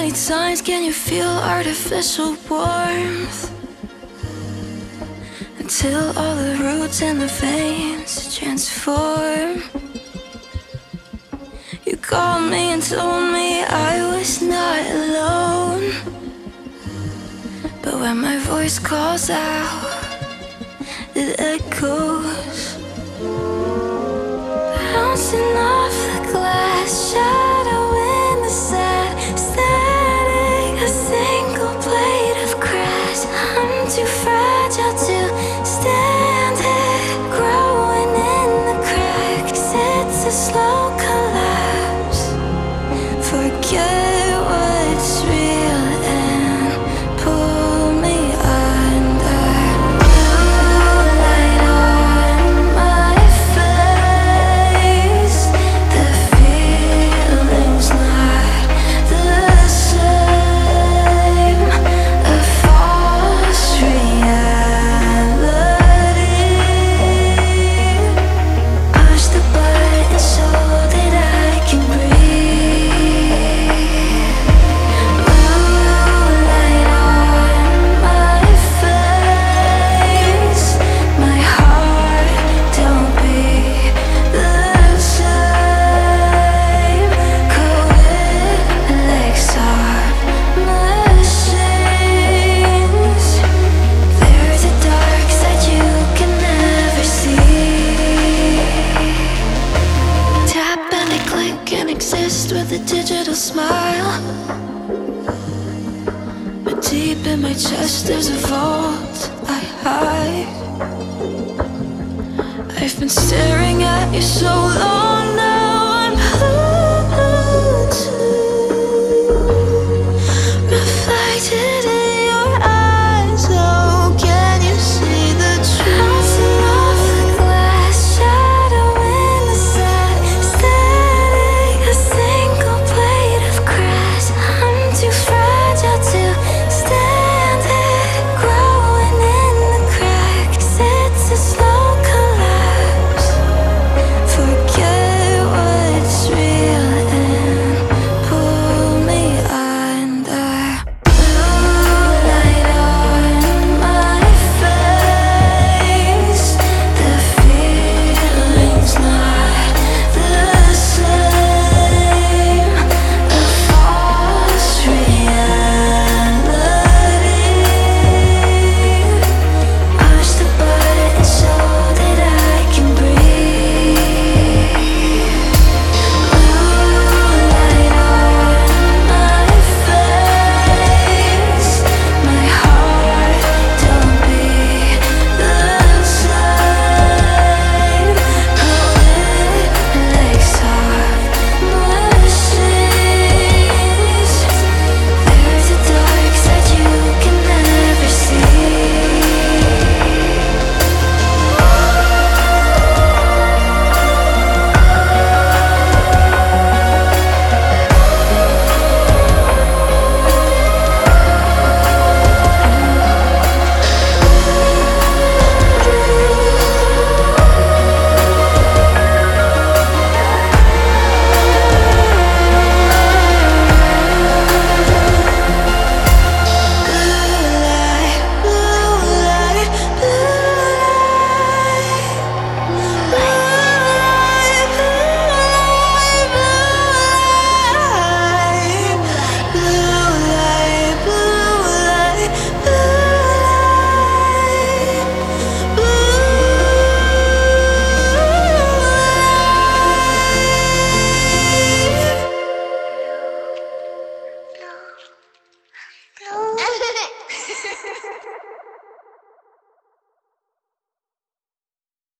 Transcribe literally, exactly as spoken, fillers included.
many times can you feel artificial warmth? Until all the roots and the veins transform. You called me and told me I was not alone, but when my voice calls out, it echoes, bouncing off the glass, shadow in the sad static, a single blade of grass. I'm too fragile to stand it, growing in the cracks. It's a slow collapse. Forget what's real and pull me under. Blue light on my face. The feeling's not the same. A false reality. Push the button so that I can breathe. Moonlight on my face. My heart don't beat the same. Coelics are machines. There's a dark side you can never see. Tap and I click and exist with a digital smile. But deep in my chest there's a vault I hide. I've been staring at you so long now, I'm Pluto, reflected